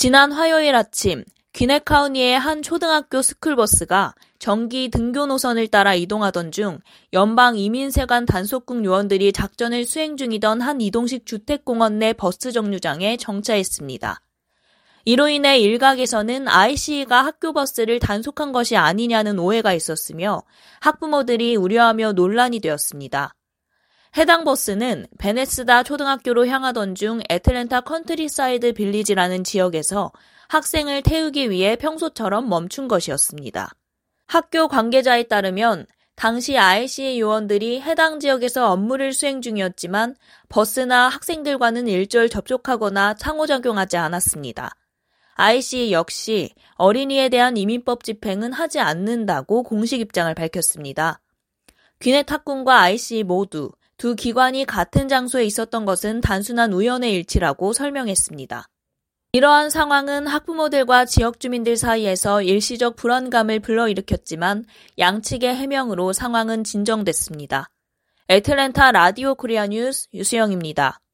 지난 화요일 아침 귀넷 카운티의 한 초등학교 스쿨버스가 정기 등교 노선을 따라 이동하던 중 연방 이민세관 단속국 요원들이 작전을 수행 중이던 한 이동식 주택공원 내 버스 정류장에 정차했습니다. 이로 인해 일각에서는 ICE가 학교 버스를 단속한 것이 아니냐는 오해가 있었으며 학부모들이 우려하며 논란이 되었습니다. 해당 버스는 베네스다 초등학교로 향하던 중 애틀랜타 컨트리사이드 빌리지라는 지역에서 학생을 태우기 위해 평소처럼 멈춘 것이었습니다. 학교 관계자에 따르면 당시 ICE 요원들이 해당 지역에서 업무를 수행 중이었지만 버스나 학생들과는 일절 접촉하거나 상호작용하지 않았습니다. ICE 역시 어린이에 대한 이민법 집행은 하지 않는다고 공식 입장을 밝혔습니다. 귀넷 학군과 ICE 모두 두 기관이 같은 장소에 있었던 것은 단순한 우연의 일치라고 설명했습니다. 이러한 상황은 학부모들과 지역 주민들 사이에서 일시적 불안감을 불러일으켰지만 양측의 해명으로 상황은 진정됐습니다. 애틀랜타 라디오 코리아 뉴스 유수영입니다.